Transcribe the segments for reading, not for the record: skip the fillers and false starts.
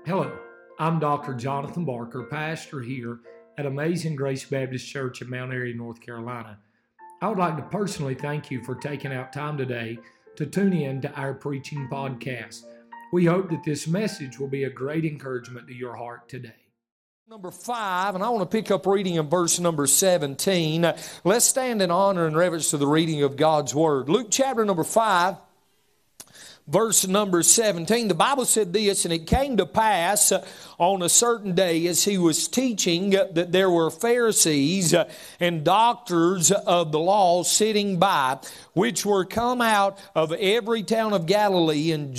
Hello, I'm Dr. Jonathan Barker, pastor here at Amazing Grace Baptist Church in Mount Airy, North Carolina. I would like to personally thank you for taking out time today to tune in to our preaching podcast. We hope that this message will be a great encouragement to your heart today. Number 5, and I want to pick up reading in verse number 17. Let's stand in honor and reverence to the reading of God's Word. Luke chapter number 5. Verse number 17, the Bible said this, and it came to pass on a certain day as he was teaching that there were Pharisees and doctors of the law sitting by, which were come out of every town of Galilee and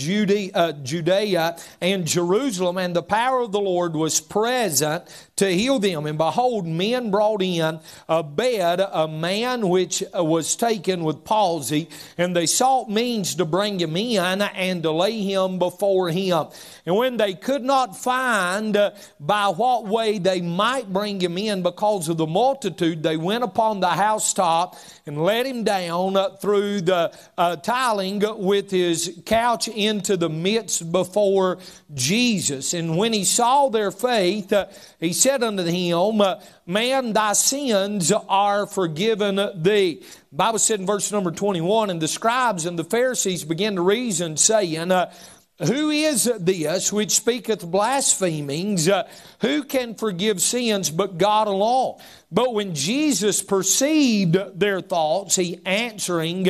Judea and Jerusalem, and the power of the Lord was present to heal them. And behold, men brought in a bed, a man which was taken with palsy, and they sought means to bring him in and to lay him before him. And when they could not find by what way they might bring him in because of the multitude, they went upon the housetop and let him down through the tiling with his couch into the midst before Jesus. And when he saw their faith, he said unto him, Man, thy sins are forgiven thee. The Bible said in verse number 21, and the scribes and the Pharisees began to reason, saying, Who is this which speaketh blasphemings? Who can forgive sins but God alone? But when Jesus perceived their thoughts, he answering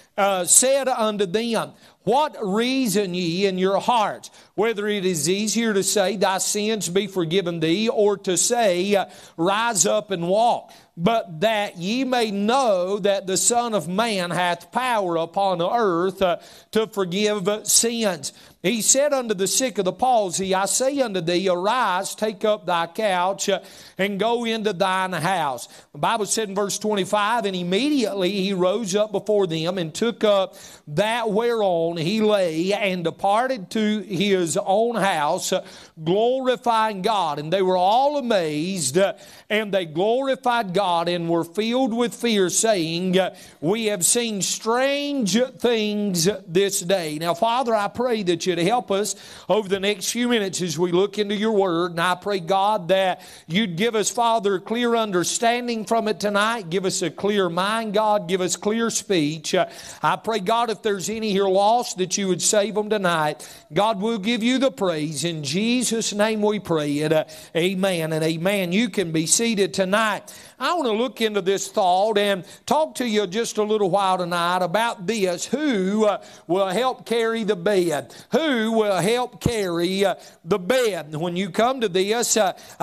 said unto them, What reason ye in your hearts? Whether it is easier to say, Thy sins be forgiven thee, or to say, Rise up and walk. But that ye may know that the Son of Man hath power upon the earth to forgive sins. He said unto the sick of the palsy, I say unto thee, arise, take up thy couch, and go into thine house. The Bible said in verse 25, and immediately he rose up before them, and took up that whereon he lay, and departed to his own house, glorifying God. And they were all amazed, and they glorified God, and were filled with fear, saying, We have seen strange things this day. Now, Father, I pray that you'd help us over the next few minutes as we look into your word. And I pray, God, that you'd give us, Father, clear understanding from it tonight. Give us a clear mind, God. Give us clear speech. I pray, God, if there's any here lost, that you would save them tonight. God, we'll give you the praise. In Jesus' name we pray it. Amen and amen. You can be seated tonight. I want to look into this thought and talk to you just a little while tonight about this. Who will help carry the bed? Who will help carry the bed? When you come to this,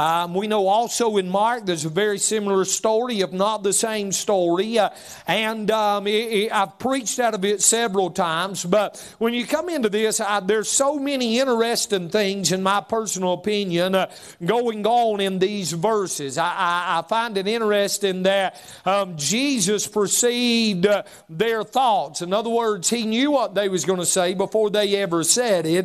we know also in Mark there's a very similar story, if not the same story. I've preached out of it several times, but when you come into this, there's so many interesting things, in my personal opinion, going on in these verses. I find it interesting that Jesus perceived their thoughts. In other words, he knew what they was going to say before they ever said it,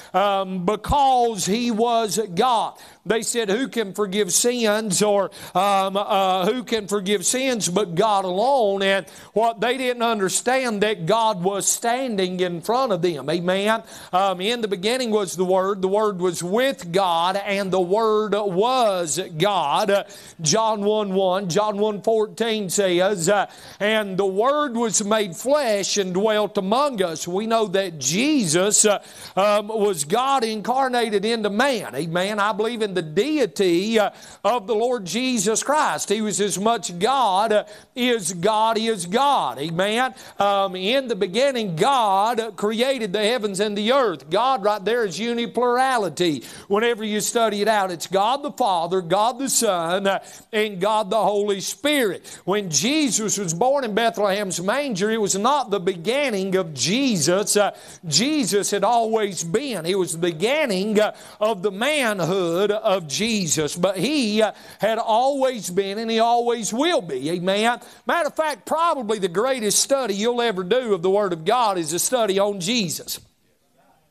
because he was God. They said, who can forgive sins, or who can forgive sins but God alone? And what they didn't understand, that God was standing in front of them. Amen. In the beginning was the Word was with God, and the Word was God. John 1:1, John 1:14 says, and the Word was made flesh and dwelt among us. We know that Jesus was God incarnated into man. Amen. I believe in the deity of the Lord Jesus Christ. He was as much God is God is God. Amen. In the beginning, God created the heavens and the earth. God right there is uniplurality. Whenever you study it out, it's God the Father, God the Son, and God the Holy Spirit. When Jesus was born in Bethlehem's manger, it was not the beginning of Jesus. Jesus had always been. It was the beginning of the manhood of Jesus. But he had always been, and he always will be. Amen. Matter of fact, probably the greatest study you'll ever do of the Word of God is a study on Jesus.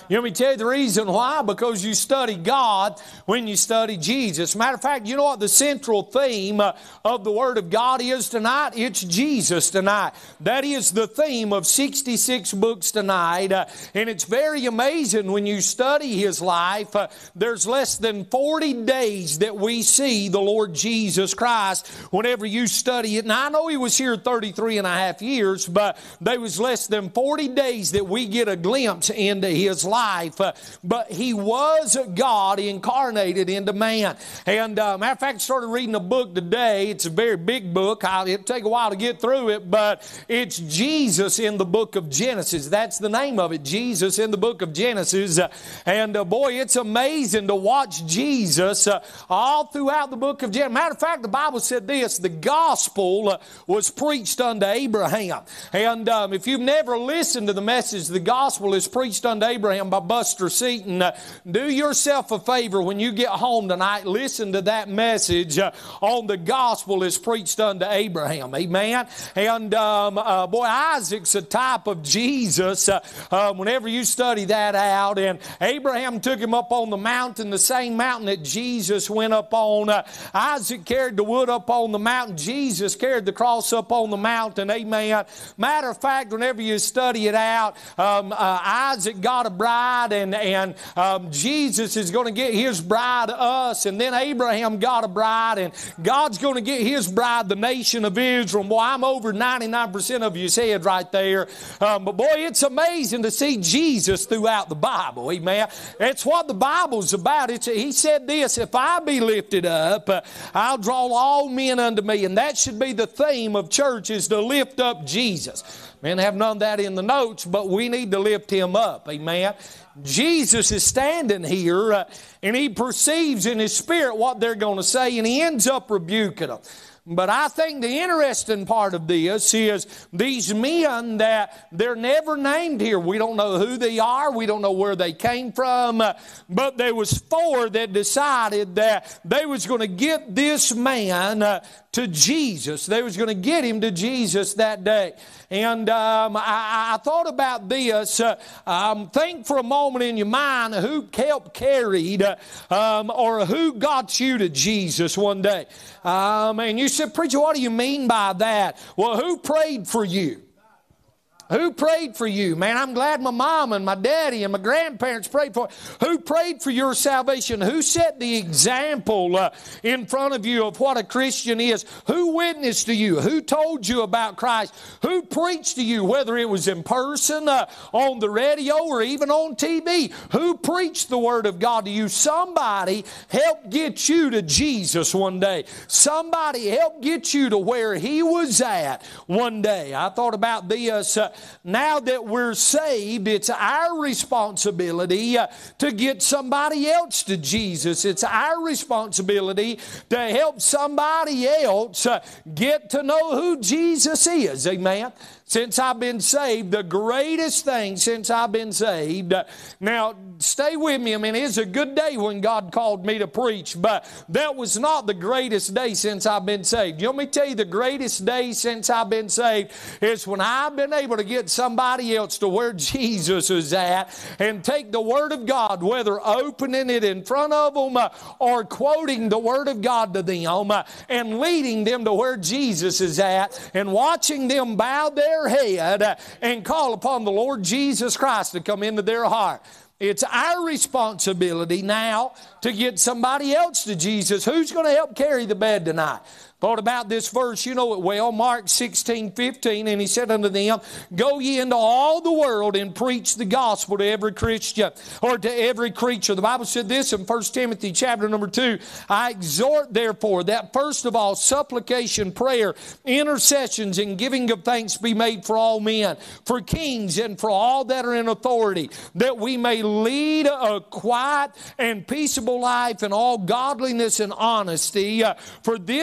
You want me to tell you the reason why? Because you study God when you study Jesus. Matter of fact, you know what the central theme of the Word of God is tonight? It's Jesus tonight. That is the theme of 66 books tonight. And it's very amazing when you study His life. There's less than 40 days that we see the Lord Jesus Christ whenever you study it. Now, I know He was here 33 and a half years, but there was less than 40 days that we get a glimpse into His life, but He was God incarnated into man. And matter of fact, I started reading a book today. It's a very big book. It'll take a while to get through it, but it's Jesus in the book of Genesis. That's the name of it, Jesus in the book of Genesis. And boy, it's amazing to watch Jesus all throughout the book of Genesis. Matter of fact, the Bible said this: the gospel was preached unto Abraham. And if you've never listened to the message, the gospel is preached unto Abraham by Buster Seaton. Do yourself a favor when you get home tonight, listen to that message on the gospel is preached unto Abraham. Amen. And boy, Isaac's a type of Jesus whenever you study that out. And Abraham took him up on the mountain, the same mountain that Jesus went up on. Isaac carried the wood up on the mountain. Jesus carried the cross up on the mountain. Amen. Matter of fact, whenever you study it out, Isaac got a bride, and Jesus is going to get His bride, us, and then Abraham got a bride, and God's going to get His bride, the nation of Israel. Boy, I'm over 99% of you said right there. But boy, it's amazing to see Jesus throughout the Bible. Amen. That's what the Bible's about. He said this: if I be lifted up, I'll draw all men unto me. And that should be the theme of church, is to lift up Jesus. Man, I have none of that in the notes, but we need to lift Him up. Amen. Jesus is standing here, and He perceives in His spirit what they're going to say, and He ends up rebuking them. But I think the interesting part of this is these men that they're never named here. We don't know who they are. We don't know where they came from. But there was 4 that decided that they was going to get this man to Jesus. They was going to get him to Jesus that day. And I thought about this. Think for a moment in your mind who helped carried or who got you to Jesus one day. And you said, preacher, what do you mean by that? Well, who prayed for you? Who prayed for you? Man, I'm glad my mom and my daddy and my grandparents prayed for you. Who prayed for your salvation? Who set the example in front of you of what a Christian is? Who witnessed to you? Who told you about Christ? Who preached to you, whether it was in person, on the radio, or even on TV? Who preached the Word of God to you? Somebody helped get you to Jesus one day. Somebody helped get you to where He was at one day. I thought about this. Now that we're saved, it's our responsibility to get somebody else to Jesus. It's our responsibility to help somebody else get to know who Jesus is. Amen. Since I've been saved, the greatest thing since I've been saved. Now, stay with me. I mean, it's a good day when God called me to preach, but that was not the greatest day since I've been saved. You want me to tell you the greatest day since I've been saved is when I've been able to get somebody else to where Jesus is at and take the Word of God, whether opening it in front of them or quoting the Word of God to them and leading them to where Jesus is at and watching them bow their head and call upon the Lord Jesus Christ to come into their heart. It's our responsibility now to get somebody else to Jesus. Who's going to help carry the bed tonight? Thought about this verse, you know it well, Mark 16:15, and He said unto them, go ye into all the world and preach the gospel to every Christian, or to every creature. The Bible said this in 1 Timothy chapter number 2, I exhort therefore that first of all supplication, prayer, intercessions, and giving of thanks be made for all men, for kings and for all that are in authority, that we may lead a quiet and peaceable life in all godliness and honesty. For this is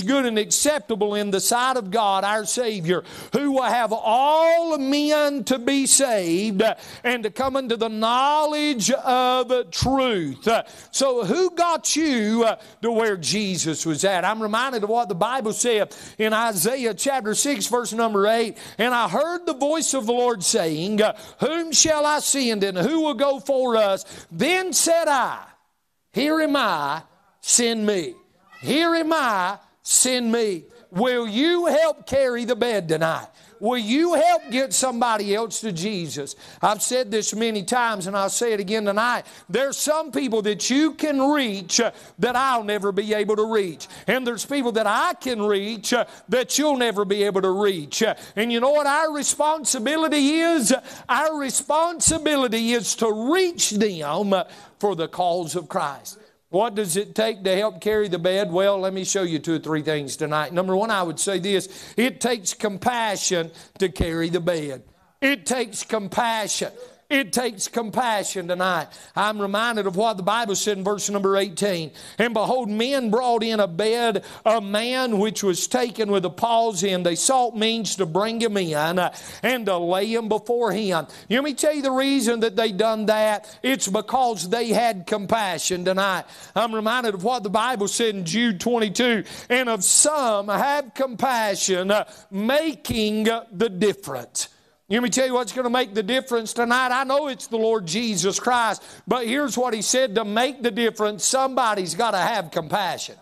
good and acceptable in the sight of God our Savior, who will have all men to be saved and to come into the knowledge of truth. So who got you to where Jesus was at? I'm reminded of what the Bible said in Isaiah chapter 6 verse number 8. And I heard the voice of the Lord saying, whom shall I send and who will go for us? Then said I, here am I, send me. Here am I, send me. Will you help carry the bed tonight? Will you help get somebody else to Jesus? I've said this many times and I'll say it again tonight. There's some people that you can reach that I'll never be able to reach. And there's people that I can reach that you'll never be able to reach. And you know what our responsibility is? Our responsibility is to reach them for the cause of Christ. What does it take to help carry the bed? Well, let me show you 2 or 3 things tonight. Number one, I would say this. It takes compassion to carry the bed. It takes compassion. It takes compassion tonight. I'm reminded of what the Bible said in verse number 18. And behold, men brought in a bed, a man which was taken with a palsy, and they sought means to bring him in and to lay him before him. Let me tell you the reason that they done that. It's because they had compassion tonight. I'm reminded of what the Bible said in Jude 22. And of some have compassion, making the difference. Let me tell you what's going to make the difference tonight. I know it's the Lord Jesus Christ, but here's what He said. To make the difference, somebody's got to have compassion.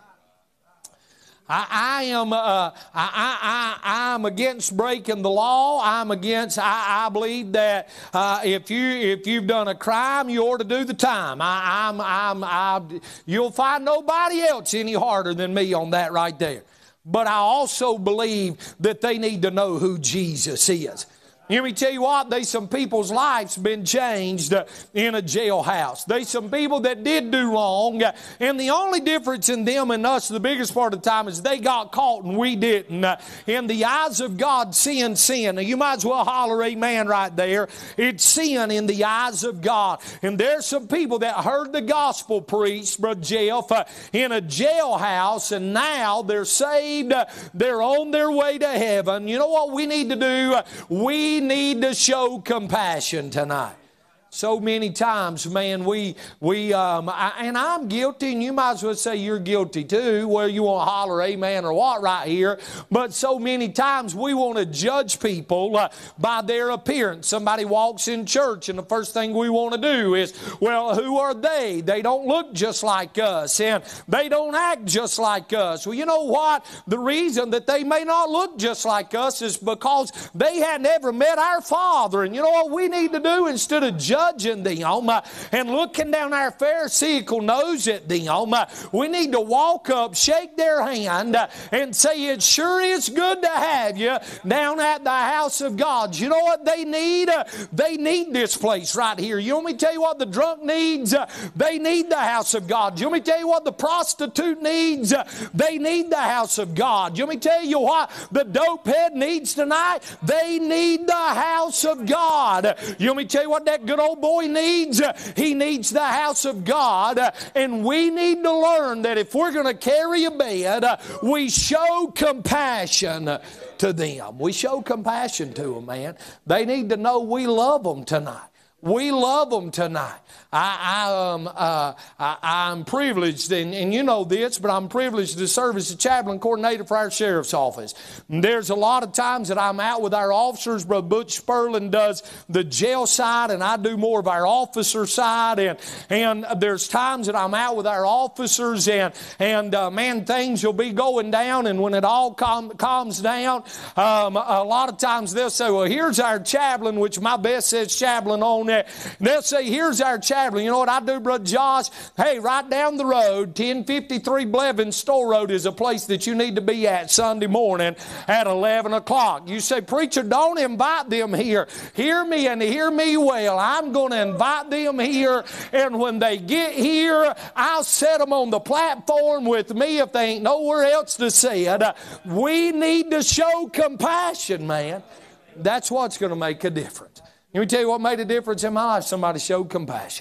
I'm against breaking the law. I believe that if you've done a crime, you ought to do the time. You'll find nobody else any harder than me on that right there. But I also believe that they need to know who Jesus is. Let me tell you what, there's some people's lives been changed in a jailhouse. There's some people that did do wrong, and the only difference in them and us the biggest part of the time is they got caught and we didn't. In the eyes of God, sin. Now, you might as well holler amen right there. It's sin in the eyes of God. And there's some people that heard the gospel preached, Brother Jeff, in a jailhouse, and now they're saved. They're on their way to heaven. You know what we need to do? We need to show compassion tonight. So many times, man, and I'm guilty, and you might as well say you're guilty too, whether you want to holler amen or what right here. But so many times we want to judge people by their appearance. Somebody walks in church, and the first thing we want to do is, well, who are they? They don't look just like us, and they don't act just like us. Well, you know what? The reason that they may not look just like us is because they had never met our Father. And you know what we need to do instead of judging them and looking down our Pharisaical nose at them, we need to walk up, shake their hand, and say, it sure is good to have you down at the house of God. You know what they need? They need this place right here. You want me to tell you what the drunk needs? They need the house of God. You want me to tell you what the prostitute needs? They need the house of God. You want me to tell you what the dopehead needs tonight? They need the house of God. You want me to tell you what that good old boy needs? He needs the house of God. And we need to learn that if we're going to carry a bed, we show compassion to them. We show compassion to them, man. They need to know we love them tonight. We love them tonight. I'm privileged, and you know this, but I'm privileged to serve as the chaplain coordinator for our sheriff's office. And there's a lot of times that I'm out with our officers. Brother Butch Spurlin does the jail side, and I do more of our officer side. And there's times that I'm out with our officers, and man, things will be going down, and when it all calms down, a lot of times they'll say, well, here's our chaplain, which my best says chaplain on it. They'll say, here's our chaplain. You know what I do, Brother Josh? Hey, right down the road, 1053 Blevins Store Road is a place that you need to be at Sunday morning at 11 o'clock. You say, preacher, don't invite them here. Hear me and hear me well. I'm going to invite them here, and when they get here, I'll set them on the platform with me if they ain't nowhere else to say it. We need to show compassion, man. That's what's going to make a difference. Let me tell you what made a difference in my life. Somebody showed compassion.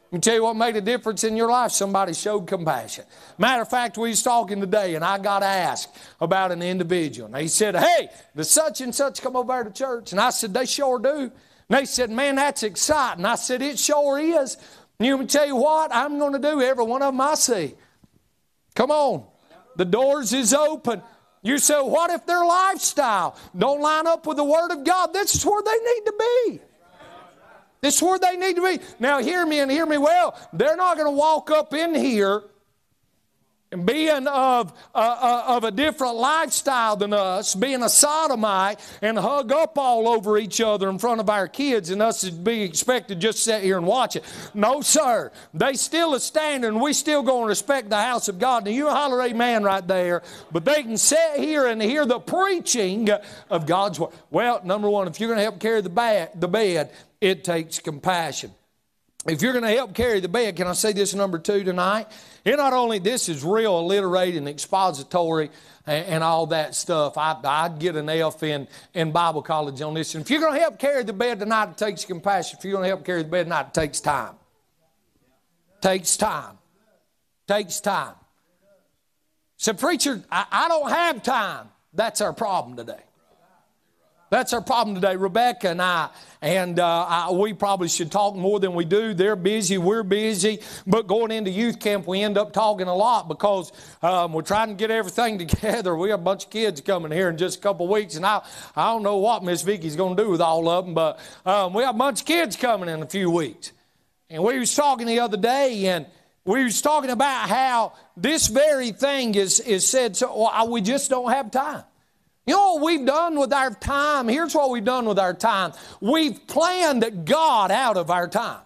Let me tell you what made a difference in your life. Somebody showed compassion. Matter of fact, we was talking today, and I got asked about an individual. And he said, hey, does such and such come over to church? And I said, they sure do. And they said, man, that's exciting. I said, it sure is. And you want me to tell you what? I'm going to do every one of them I see. Come on. The doors is open. You say, what if their lifestyle don't line up with the Word of God? This is where they need to be. This is where they need to be. Now hear me and hear me well. They're not going to walk up in here and being of a different lifestyle than us, being a sodomite, and hug up all over each other in front of our kids, and us be expected to just sit here and watch it. No, sir. They still are standing, and we still going to respect the house of God. Now, you holler amen right there, but they can sit here and hear the preaching of God's Word. Well, number one, if you're going to help carry the bed, it takes compassion. If you're going to help carry the bed, can I say this number two tonight? And not only this is real alliterated and expository and all that stuff. I'd get an F in Bible college on this. And if you're going to help carry the bed tonight, it takes compassion. If you're going to help carry the bed tonight, it takes time. Takes time. Takes time. So, preacher, I don't have time. That's our problem today. That's our problem today. Rebecca and I, we probably should talk more than we do. They're busy, we're busy. But going into youth camp, we end up talking a lot because we're trying to get everything together. We have a bunch of kids coming here in just a couple of weeks, and I don't know what Miss Vicky's going to do with all of them, but we have a bunch of kids coming in a few weeks. And we was talking the other day, and we was talking about how this very thing is said, so we just don't have time. You know what we've done with our time? Here's what we've done with our time. We've planned God out of our time.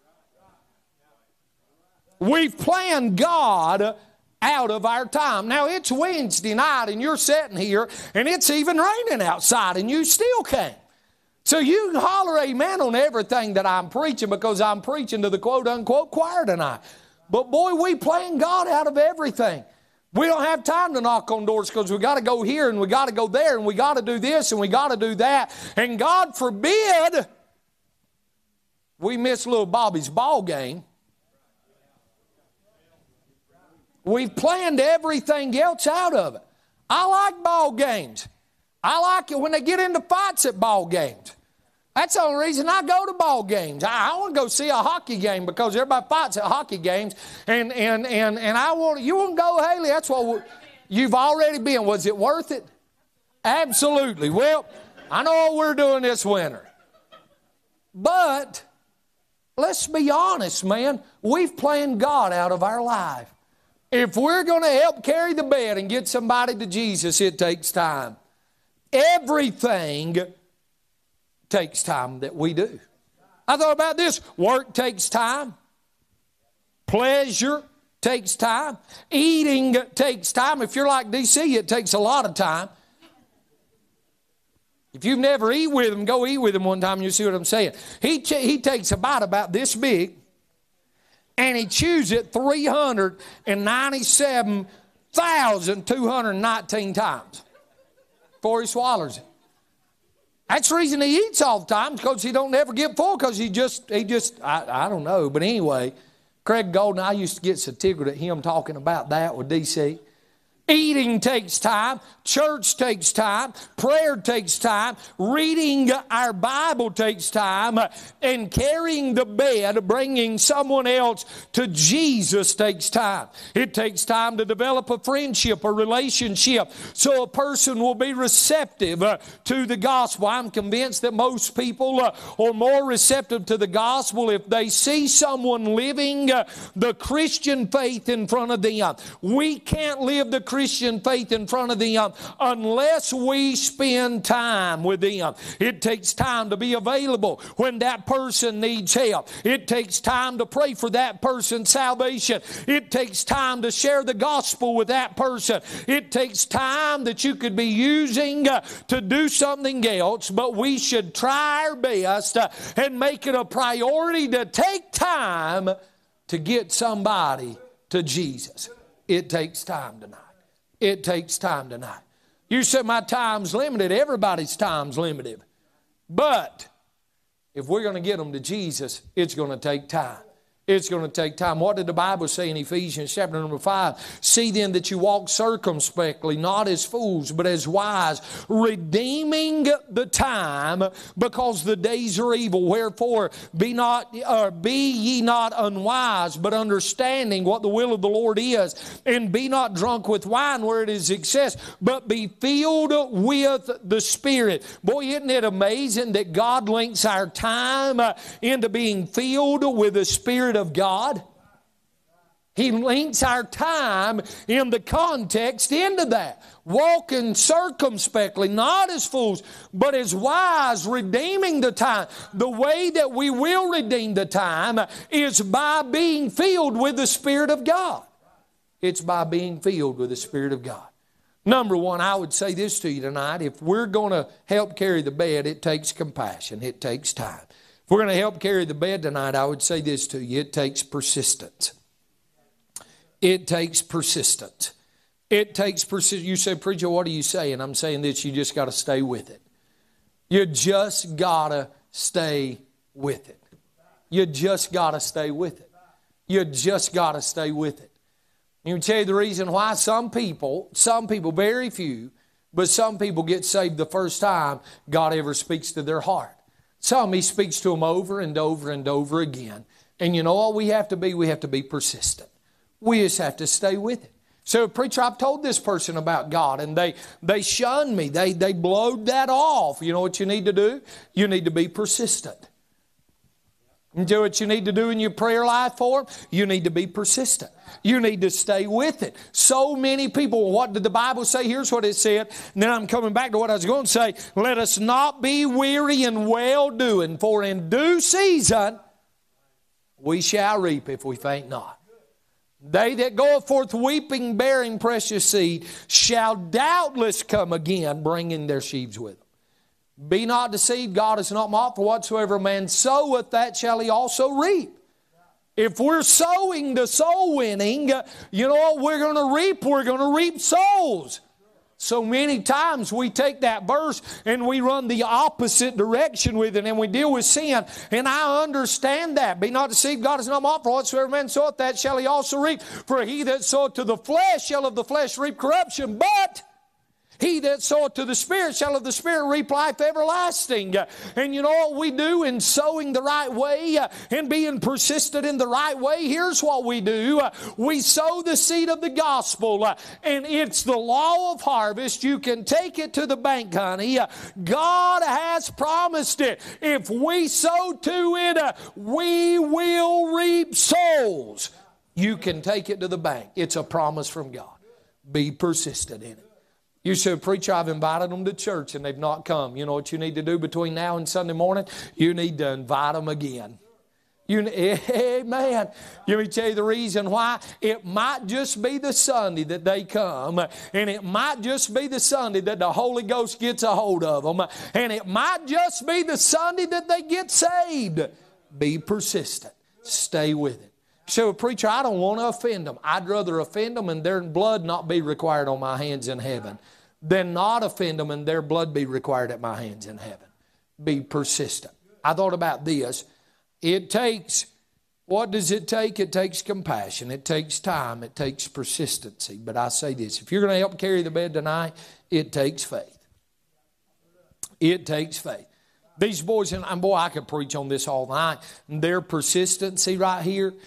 We've planned God out of our time. Now, it's Wednesday night, and you're sitting here, and it's even raining outside, and you still came. So you can holler amen on everything that I'm preaching because I'm preaching to the quote-unquote choir tonight. But boy, we plan God out of everything. We don't have time to knock on doors because we got to go here and we got to go there and we got to do this and we got to do that. And God forbid we miss little Bobby's ball game. We've planned everything else out of it. I like ball games. I like it when they get into fights at ball games. That's the only reason I go to ball games. I want to go see a hockey game because everybody fights at hockey games. And I want you want to go, Haley? That's what you've already been. Was it worth it? Absolutely. Well, I know what we're doing this winter. But let's be honest, man. We've planned God out of our life. If we're going to help carry the bed and get somebody to Jesus, it takes time. Everything takes time that we do. I thought about this. Work takes time. Pleasure takes time. Eating takes time. If you're like DC, it takes a lot of time. If you've never eaten with him, go eat with him one time and you'll see what I'm saying. He takes a bite about this big and he chews it 397,219 times before he swallows it. That's the reason he eats all the time, because he don't ever get full, because he just I don't know. But anyway, Craig Golden, I used to get so tickled at him talking about that with DC. Eating takes time. Church takes time. Prayer takes time. Reading our Bible takes time. And carrying the bed, bringing someone else to Jesus takes time. It takes time to develop a friendship, a relationship, so a person will be receptive to the gospel. I'm convinced that most people are more receptive to the gospel if they see someone living the Christian faith in front of them. We can't live the Christian faith in front of them unless we spend time with them. It takes time to be available when that person needs help. It takes time to pray for that person's salvation. It takes time to share the gospel with that person. It takes time that you could be using to do something else, but we should try our best and make it a priority to take time to get somebody to Jesus. It takes time tonight. It takes time tonight. You say my time's limited. Everybody's time's limited. But if we're going to get them to Jesus, it's going to take time. It's going to take time. What did the Bible say in Ephesians chapter number 5? See then that you walk circumspectly, not as fools, but as wise, redeeming the time, because the days are evil. Wherefore, be ye not unwise, but understanding what the will of the Lord is. And be not drunk with wine where it is excess, but be filled with the Spirit. Boy, isn't it amazing that God links our time into being filled with the Spirit of God? He links our time in the context into that. Walking circumspectly, not as fools, but as wise, redeeming the time. The way that we will redeem the time is by being filled with the Spirit of God. It's by being filled with the Spirit of God. Number one, I would say this to you tonight. If we're going to help carry the bed, it takes compassion. It takes time. If we're going to help carry the bed tonight, I would say this to you. It takes persistence. It takes persistence. It takes persistence. You say, preacher, what are you saying? I'm saying this, you just got to stay with it. You just got to stay with it. You just got to stay with it. You just got to stay with it. Let me tell you the reason why. Some people, very few, but some people get saved the first time God ever speaks to their heart. Some He speaks to them over and over and over again. And you know what we have to be? We have to be persistent. We just have to stay with it. So, preacher, I've told this person about God, and they shunned me. They blowed that off. You know what you need to do? You need to be persistent. You do what you need to do in your prayer life for them? You need to be persistent. You need to stay with it. So many people, what did the Bible say? Here's what it said. And then I'm coming back to what I was going to say. Let us not be weary in well-doing, for in due season we shall reap if we faint not. They that go forth weeping, bearing precious seed, shall doubtless come again, bringing their sheaves with them. Be not deceived, God is not mocked, for whatsoever a man soweth, that shall he also reap. If we're sowing the soul winning, you know what we're going to reap? We're going to reap souls. So many times we take that verse and we run the opposite direction with it, and we deal with sin. And I understand that. Be not deceived, God is not mocked, for whatsoever man soweth, that shall he also reap. For he that soweth to the flesh shall of the flesh reap corruption, but he that soweth to the Spirit shall of the Spirit reap life everlasting. And you know what we do in sowing the right way and being persistent in the right way? Here's what we do. We sow the seed of the gospel, and it's the law of harvest. You can take it to the bank, honey. God has promised it. If we sow to it, we will reap souls. You can take it to the bank. It's a promise from God. Be persistent in it. You say, preacher, I've invited them to church and they've not come. You know what you need to do between now and Sunday morning? You need to invite them again. Amen. Let me tell you the reason why. It might just be the Sunday that they come, and it might just be the Sunday that the Holy Ghost gets a hold of them, and it might just be the Sunday that they get saved. Be persistent. Stay with it. So, preacher, I don't want to offend them. I'd rather offend them and their blood not be required on my hands in heaven than not offend them and their blood be required at my hands in heaven. Be persistent. I thought about this. It takes, what does it take? It takes compassion. It takes time. It takes persistency. But I say this, if you're going to help carry the bed tonight, it takes faith. It takes faith. These boys, and boy, I could preach on this all night. Their persistency right here,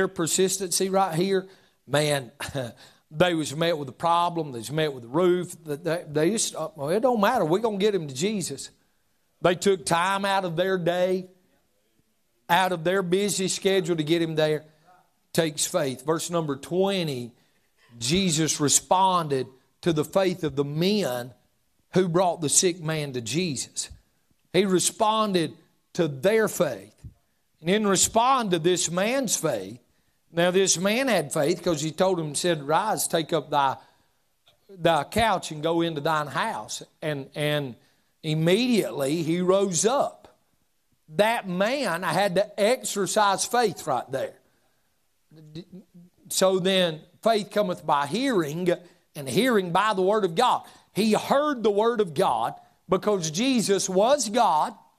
man, they was met with a problem. They was met with a roof. They just, well, it don't matter. We're going to get him to Jesus. They took time out of their day, out of their busy schedule to get him there. It takes faith. Verse number 20, Jesus responded to the faith of the men who brought the sick man to Jesus. He responded to their faith. And in response to this man's faith, now this man had faith because he told him, said, rise, take up thy couch and go into thine house. And immediately he rose up. That man had to exercise faith right there. So then faith cometh by hearing, and hearing by the word of God. He heard the word of God because Jesus was God.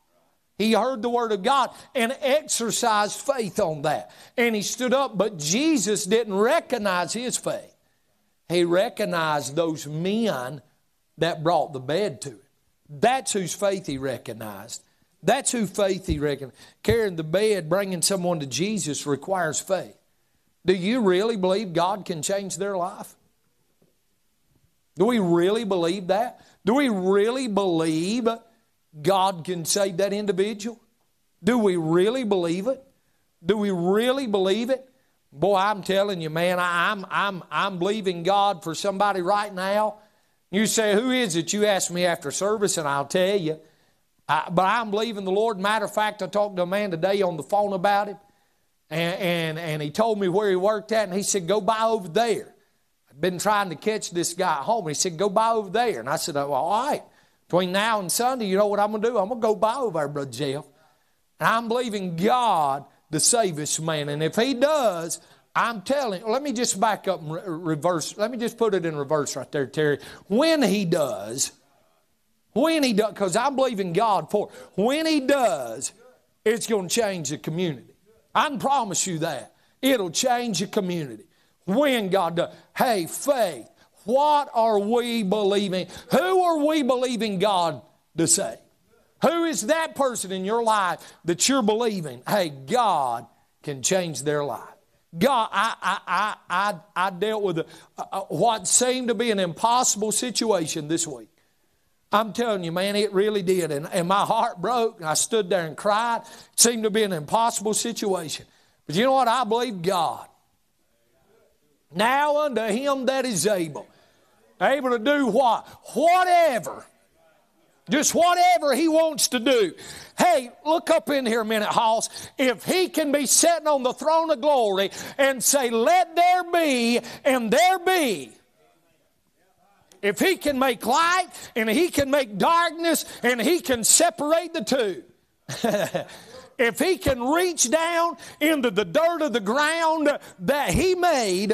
He heard the Word of God and exercised faith on that. And he stood up, but Jesus didn't recognize his faith. He recognized those men that brought the bed to him. That's whose faith he recognized. That's who faith he recognized. Carrying the bed, bringing someone to Jesus requires faith. Do you really believe God can change their life? Do we really believe that? Do we really believe God can save that individual? Do we really believe it? Do we really believe it? Boy, I'm telling you, man, I'm believing God for somebody right now. You say, who is it? You ask me after service, and I'll tell you. But I'm believing the Lord. Matter of fact, I talked to a man today on the phone about him, and he told me where he worked at, and he said, go by over there. I've been trying to catch this guy at home. He said, go by over there. And I said, well, all right. Between now and Sunday, you know what I'm going to do? I'm going to go by over there, Brother Jeff. And I'm believing God to save this man. And if he does, I'm telling you, let me just back up and reverse. Let me just put it in reverse right there, Terry. When he does, because I'm believing God for it. When he does, it's going to change the community. I can promise you that. It'll change the community. When God does. Hey, faith. What are we believing? Who are we believing God to save? Who is that person in your life that you're believing? Hey, God can change their life. God, I dealt with what seemed to be an impossible situation this week. I'm telling you, man, it really did. And my heart broke, and I stood there and cried. It seemed to be an impossible situation. But you know what? I believe God. Now unto him that is able to do what? Whatever. Just whatever he wants to do. Hey, look up in here a minute, Hoss. If he can be sitting on the throne of glory and say, let there be, and there be. If he can make light, and he can make darkness, and he can separate the two. If he can reach down into the dirt of the ground that he made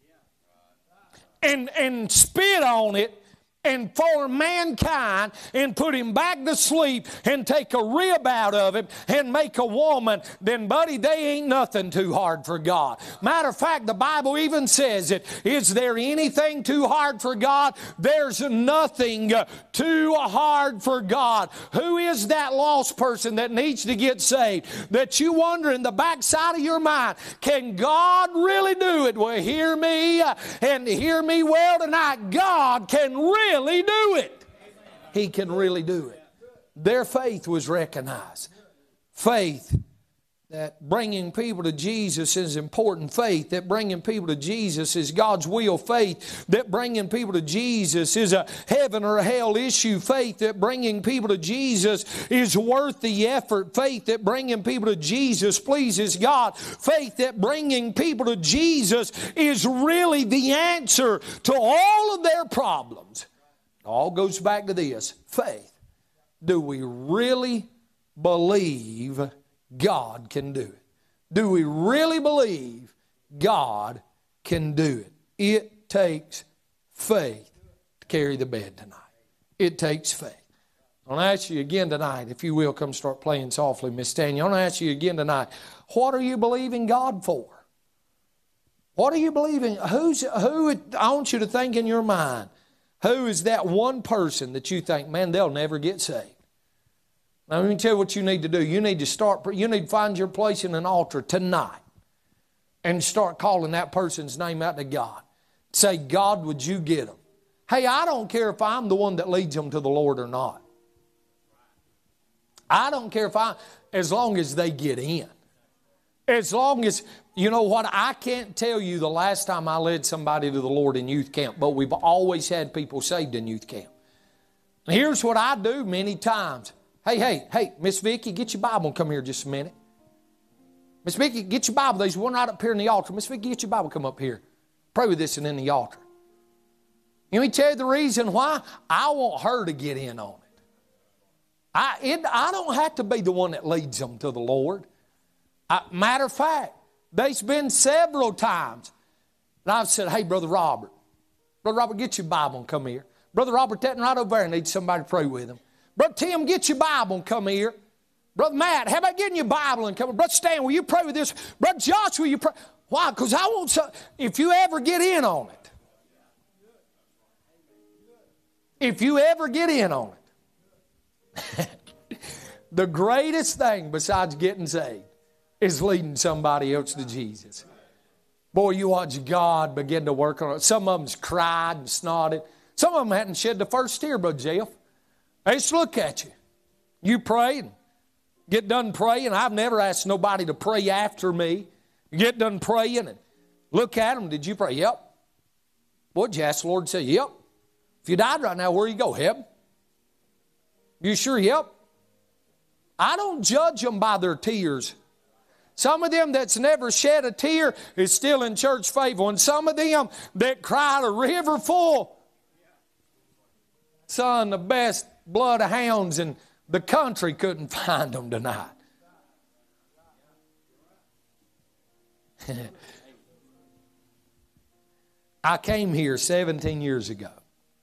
and spit on it and form mankind and put him back to sleep and take a rib out of him and make a woman, then buddy, they ain't nothing too hard for God. Matter of fact, the Bible even says it. Is there anything too hard for God? There's nothing too hard for God. Who is that lost person that needs to get saved? That you wonder in the backside of your mind, can God really do it? Well, hear me and hear me well tonight. God can really do it. He can really do it. Their faith was recognized. Faith that bringing people to Jesus is important. Faith that bringing people to Jesus is God's will. Faith that bringing people to Jesus is a heaven or a hell issue. Faith that bringing people to Jesus is worth the effort. Faith that bringing people to Jesus pleases God. Faith that bringing people to Jesus is really the answer to all of their problems. It all goes back to this. Faith. Do we really believe God can do it? Do we really believe God can do it? It takes faith to carry the bed tonight. It takes faith. I want to ask you again tonight, if you will, come start playing softly, Miss Tanya. I want to ask you again tonight, what are you believing God for? What are you believing? Who? I want you to think in your mind, who is that one person that you think, man, they'll never get saved? Now, let me tell you what you need to do. You need to find your place in an altar tonight and start calling that person's name out to God. Say, God, would you get them? Hey, I don't care if I'm the one that leads them to the Lord or not. I don't care as long as they get in. As long as, you know what, I can't tell you the last time I led somebody to the Lord in youth camp, but we've always had people saved in youth camp. And here's what I do many times. Hey, Miss Vicki, get your Bible and come here just a minute. Miss Vicki, get your Bible. There's one right up here in the altar. Miss Vicki, get your Bible, come up here. Pray with this and in the altar. Let me tell you the reason why. I want her to get in on it. I don't have to be the one that leads them to the Lord. Matter of fact, there's been several times that I've said, hey, Brother Robert, get your Bible and come here. Brother Robert, that right over there needs somebody to pray with him. Brother Tim, get your Bible and come here. Brother Matt, how about getting your Bible and coming? Brother Stan, will you pray with this? Brother Josh, will you pray? Why? Because I want some, if you ever get in on it. If you ever get in on it. The greatest thing besides getting saved is leading somebody else to Jesus. Boy, you watch God begin to work on it. Some of them's cried and snotted. Some of them hadn't shed the first tear, Brother Jeff. They just look at you. You pray and get done praying. I've never asked nobody to pray after me. You get done praying and look at them. Did you pray? Yep. What'd you ask the Lord to say? Yep. If you died right now, where you go? Heaven. You sure? Yep. I don't judge them by their tears. Some of them that's never shed a tear is still in church favor. And some of them that cried a river full. Son, the best blood of hounds in the country couldn't find them tonight. I came here 17 years ago.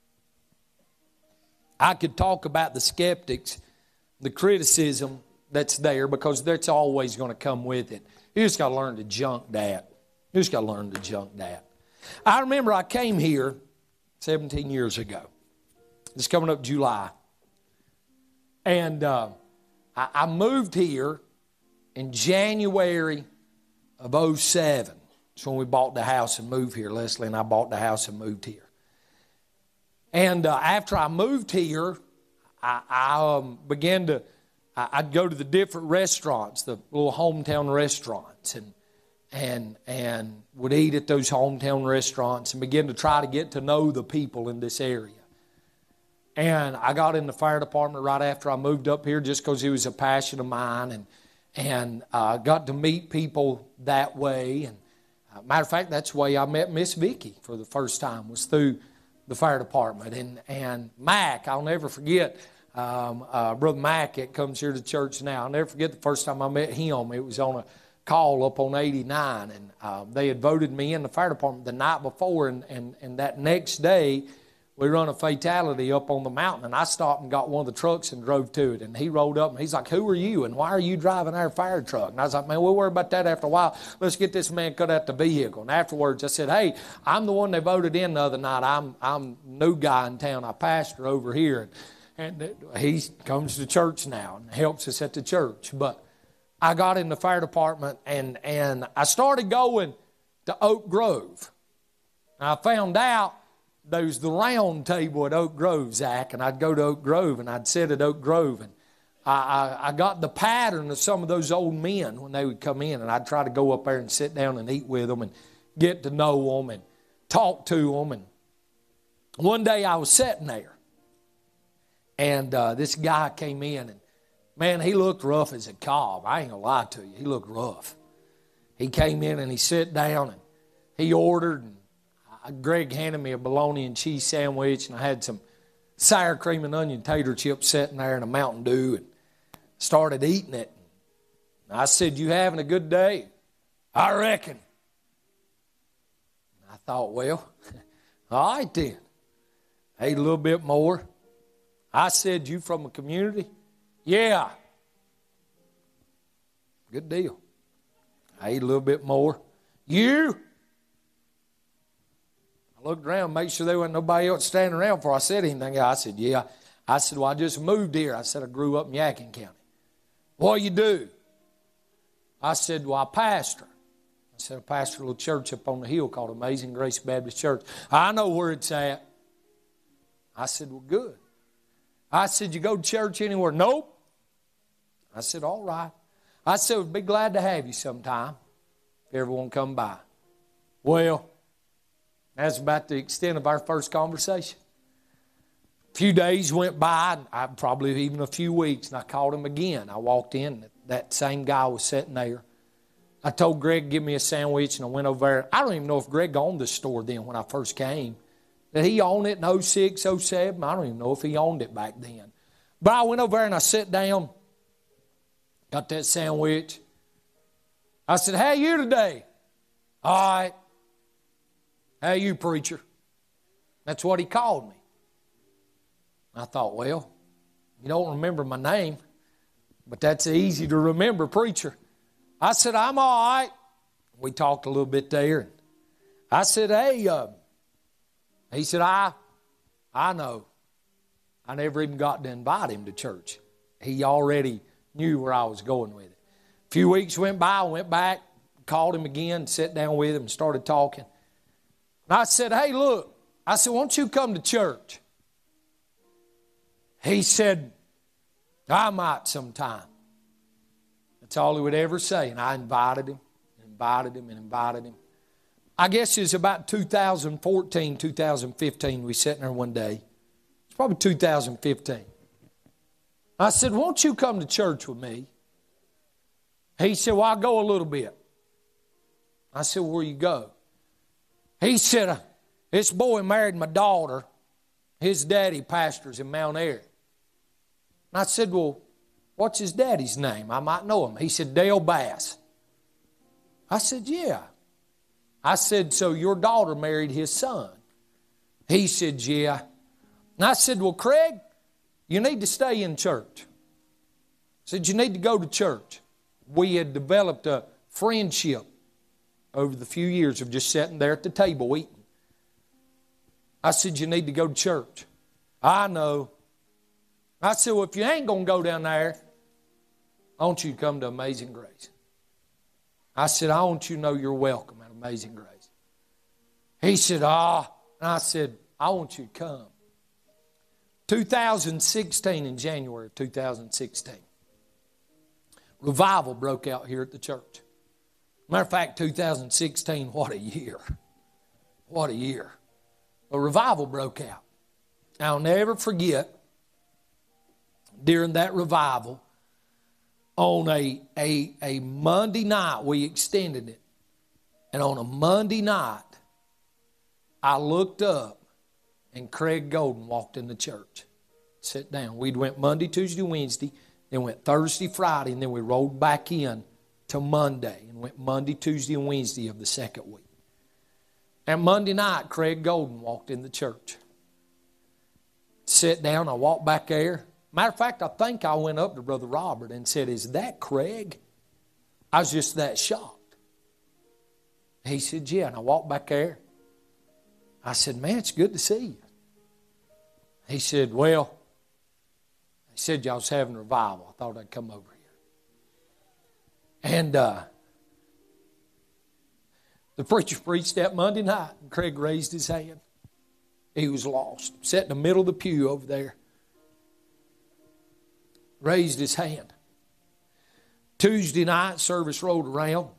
I could talk about the skeptics, the criticism that's there, because that's always going to come with it. You just got to learn to junk that. You just got to learn to junk that. I remember I came here 17 years ago. It's coming up July. And I moved here in January of 07. That's when we bought the house and moved here. Leslie and I bought the house and moved here. And after I moved here, I began to, I'd go to the different restaurants, the little hometown restaurants, and would eat at those hometown restaurants and begin to try to get to know the people in this area. And I got in the fire department right after I moved up here just because it was a passion of mine, and got to meet people that way. And matter of fact, that's the way I met Miss Vicki for the first time, was through the fire department. And Mac, I'll never forget, Brother Mac that comes here to church now. I'll never forget the first time I met him. It was on a call up on 89, and they had voted me in the fire department the night before, and that next day, we run a fatality up on the mountain, and I stopped and got one of the trucks and drove to it. And he rolled up, and he's like, "Who are you, and why are you driving our fire truck?" And I was like, "Man, we'll worry about that after a while. Let's get this man cut out the vehicle." And afterwards, I said, "Hey, I'm the one they voted in the other night. I'm new guy in town. I pastor over here." And he comes to church now and helps us at the church. But I got in the fire department, and I started going to Oak Grove. And I found out there's the round table at Oak Grove, Zach, and I'd go to Oak Grove, and I'd sit at Oak Grove, and I got the pattern of some of those old men when they would come in, and I'd try to go up there and sit down and eat with them and get to know them and talk to them. And one day I was sitting there, and this guy came in, and man, he looked rough as a cob. I ain't gonna lie to you, he looked rough. He came in and he sat down and he ordered, and Greg handed me a bologna and cheese sandwich, and I had some sour cream and onion tater chips sitting there and a Mountain Dew, and started eating it. And I said, "You having a good day?" "I reckon." And I thought, well, all right then. Ate a little bit more. I said, "You from a community?" "Yeah." "Good deal." I ate a little bit more. "You?" I looked around, made sure there wasn't nobody else standing around before I said anything. I said, "Yeah." I said, "Well, I just moved here." I said, "I grew up in Yadkin County." "What do you do?" I said, "Well, I pastor." I said, "I pastor a little church up on the hill called Amazing Grace Baptist Church." "I know where it's at." I said, "Well, good." I said, "You go to church anywhere?" "Nope." I said, "All right." I said, "We'd be glad to have you sometime if you ever want to come by." Well, that's about the extent of our first conversation. A few days went by, probably even a few weeks, and I called him again. I walked in, that same guy was sitting there. I told Greg to give me a sandwich, and I went over there. I don't even know if Greg owned the store then when I first came. Did he own it in 06, 07? I don't even know if he owned it back then. But I went over there and I sat down, got that sandwich. I said, "How are you today?" "All right." "How you, preacher?" That's what he called me. I thought, well, you don't remember my name. But that's easy to remember, preacher. I said, I'm all right. We talked a little bit there. I said, hey, he said, I know. I never even got to invite him to church. He already knew where I was going with it. A few weeks went by, I went back, called him again, sat down with him and started talking. And I said, hey, look. I said, why don't you come to church? He said, I might sometime. That's all he would ever say. And I invited him, and invited him, and invited him. I guess it was about 2014, 2015. We sat in there one day. It's probably 2015. I said, won't you come to church with me? He said, well, I'll go a little bit. I said, where you go? He said, this boy married my daughter. His daddy pastors in Mount Airy. And I said, well, what's his daddy's name? I might know him. He said, Dale Bass. I said, yeah. I said, so your daughter married his son? He said, yeah. And I said, well, Craig, you need to stay in church. I said, you need to go to church. We had developed a friendship over the few years of just sitting there at the table eating. I said, you need to go to church. I know. I said, well, if you ain't going to go down there, I want you to come to Amazing Grace. I said, I want you to know you're welcome at Amazing Grace. He said, And I said, I want you to come. 2016, in January of 2016, revival broke out here at the church. Matter of fact, 2016, what a year. What a year. A revival broke out. I'll never forget, during that revival, on a Monday night, we extended it. And on a Monday night, I looked up and Craig Golden walked in the church. Sat down. We'd went Monday, Tuesday, Wednesday, then went Thursday, Friday, and then we rolled back in to Monday and went Monday, Tuesday, and Wednesday of the second week. And Monday night, Craig Golden walked in the church. Sat down, I walked back there. Matter of fact, I think I went up to Brother Robert and said, is that Craig? I was just that shocked. He said, yeah. And I walked back there. I said, man, it's good to see you. He said, well, he said y'all was having revival. I thought I'd come over here. And the preacher preached that Monday night, and Craig raised his hand. He was lost. Sat in the middle of the pew over there. Raised his hand. Tuesday night, service rolled around.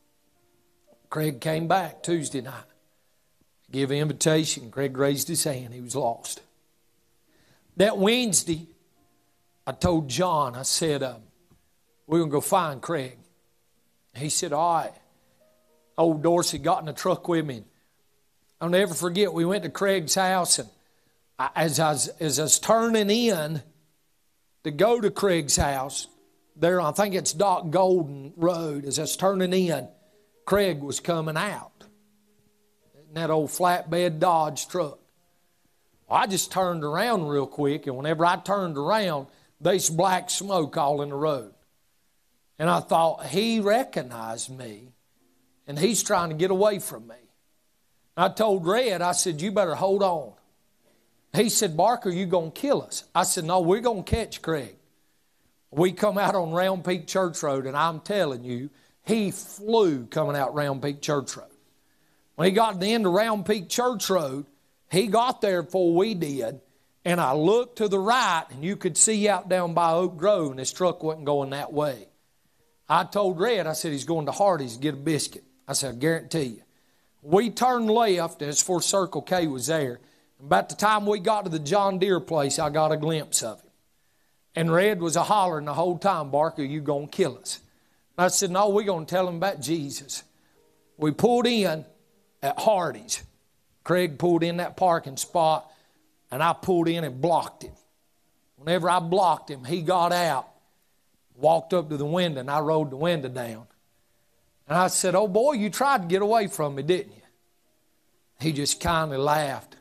Craig came back Tuesday night. Give an invitation. Craig raised his hand. He was lost. That Wednesday, I told John, I said, we're going to go find Craig. He said, all right. Old Dorsey got in the truck with me. I'll never forget, we went to Craig's house, and as I was turning in to go to Craig's house, there, I think it's Doc Golden Road, as I was turning in, Craig was coming out in that old flatbed Dodge truck. Well, I just turned around real quick, and whenever I turned around, there's black smoke all in the road. And I thought, he recognized me, and he's trying to get away from me. I told Red, I said, you better hold on. He said, Barker, you going to kill us? I said, no, we're going to catch Craig. We come out on Round Peak Church Road, and I'm telling you, he flew coming out Round Peak Church Road. When he got to the end of Round Peak Church Road, he got there before we did, and I looked to the right, and you could see out down by Oak Grove, and his truck wasn't going that way. I told Red, I said, he's going to Hardee's to get a biscuit. I said, I guarantee you. We turned left, and it's before Circle K was there. About the time we got to the John Deere place, I got a glimpse of him. And Red was a-hollering the whole time, Barker, you going to kill us? And I said, no, we're going to tell him about Jesus. We pulled in at Hardee's. Craig pulled in that parking spot, and I pulled in and blocked him. Whenever I blocked him, he got out, walked up to the window, and I rolled the window down. And I said, oh, boy, you tried to get away from me, didn't you? He just kindly laughed.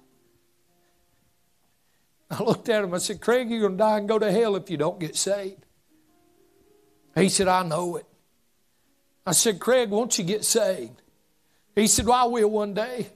I looked at him, I said, Craig, you're going to die and go to hell if you don't get saved. He said, I know it. I said, Craig, won't you get saved? He said, well, I will one day.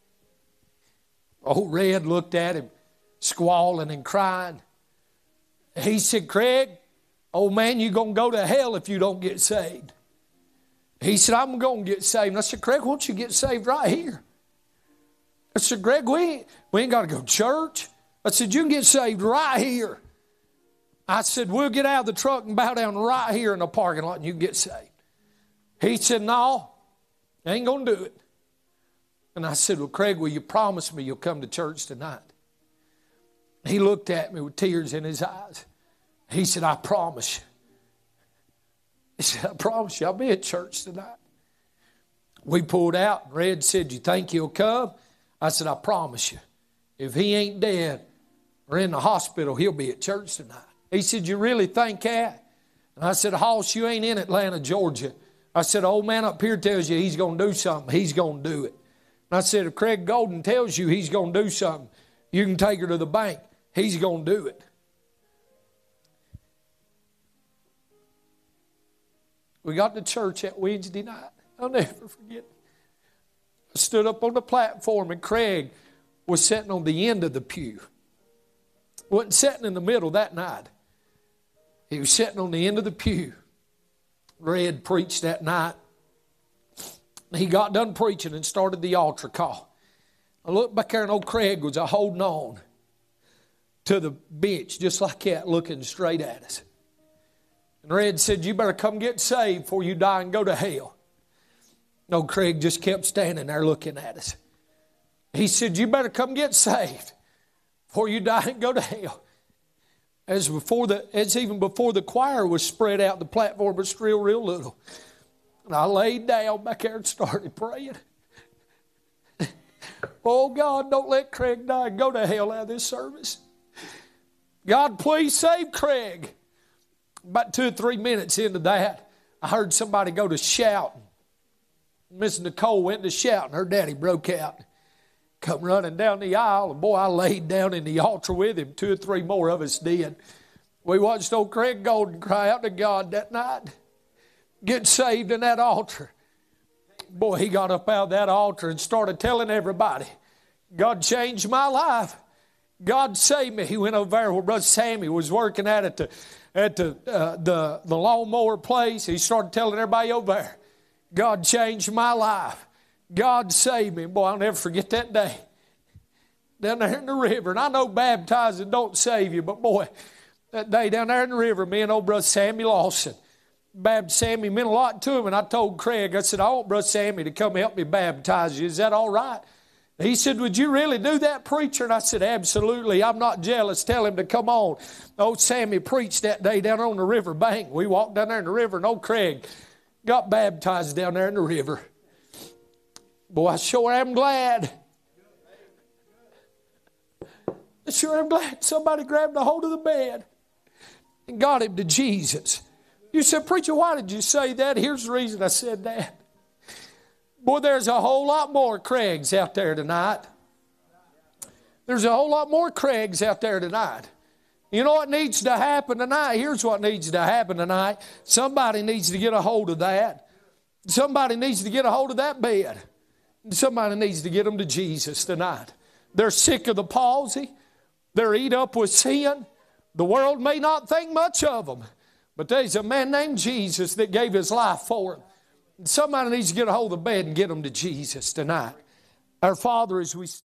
Old Red looked at him, squalling and crying. He said, Craig, old man, you're going to go to hell if you don't get saved. He said, I'm going to get saved. And I said, Craig, won't you get saved right here? I said, Greg, we ain't got to go to church. I said, you can get saved right here. I said, we'll get out of the truck and bow down right here in the parking lot and you can get saved. He said, no, I ain't going to do it. And I said, well, Craig, will you promise me you'll come to church tonight? He looked at me with tears in his eyes. He said, I promise you. He said, I promise you I'll be at church tonight. We pulled out. And Red said, you think he'll come? I said, I promise you. If he ain't dead or in the hospital, he'll be at church tonight. He said, you really think that? And I said, Hoss, you ain't in Atlanta, Georgia. I said, old man up here tells you he's going to do something. He's going to do it. And I said, if Craig Golden tells you he's going to do something, you can take her to the bank. He's going to do it. We got to church that Wednesday night. I'll never forget. I stood up on the platform and Craig was sitting on the end of the pew. Wasn't sitting in the middle that night. He was sitting on the end of the pew. Red preached that night. He got done preaching and started the altar call. I looked back there and old Craig was holding on to the bench just like that, looking straight at us. And Red said, you better come get saved before you die and go to hell. No, Craig just kept standing there looking at us. He said, you better come get saved before you die and go to hell. As even before the choir was spread out, the platform was still real little. And I laid down back there and started praying. Oh, God, don't let Craig die and go to hell out of this service. God, please save Craig. About 2 or 3 minutes into that, I heard somebody go to shouting. Miss Nicole went to shout, and her daddy broke out. Come running down the aisle, and boy, I laid down in the altar with him. 2 or 3 more of us did. We watched old Craig Golden cry out to God that night. Get saved in that altar. Boy, he got up out of that altar and started telling everybody, God changed my life. God saved me. He went over there where Brother Sammy was working at the lawnmower place. He started telling everybody over there, God changed my life. God saved me. Boy, I'll never forget that day. Down there in the river. And I know baptizing don't save you, but boy, that day down there in the river, me and old Brother Sammy Lawson, Baptist Sammy meant a lot to him. And I told Craig, I said, I want Brother Sammy to come help me baptize you. Is that all right? He said, would you really do that, preacher? And I said, absolutely. I'm not jealous. Tell him to come on. Old Sammy preached that day down on the river bank. We walked down there in the river, and old Craig got baptized down there in the river. Boy, I sure am glad. I sure am glad somebody grabbed a hold of the bed and got him to Jesus. You said, preacher, why did you say that? Here's the reason I said that. Boy, there's a whole lot more Craigs out there tonight. There's a whole lot more Craigs out there tonight. You know what needs to happen tonight? Here's what needs to happen tonight. Somebody needs to get a hold of that. Somebody needs to get a hold of that bed. Somebody needs to get them to Jesus tonight. They're sick of the palsy. They're eat up with sin. The world may not think much of them, but there's a man named Jesus that gave his life for them. Somebody needs to get a hold of the bed and get them to Jesus tonight. Our Father, as we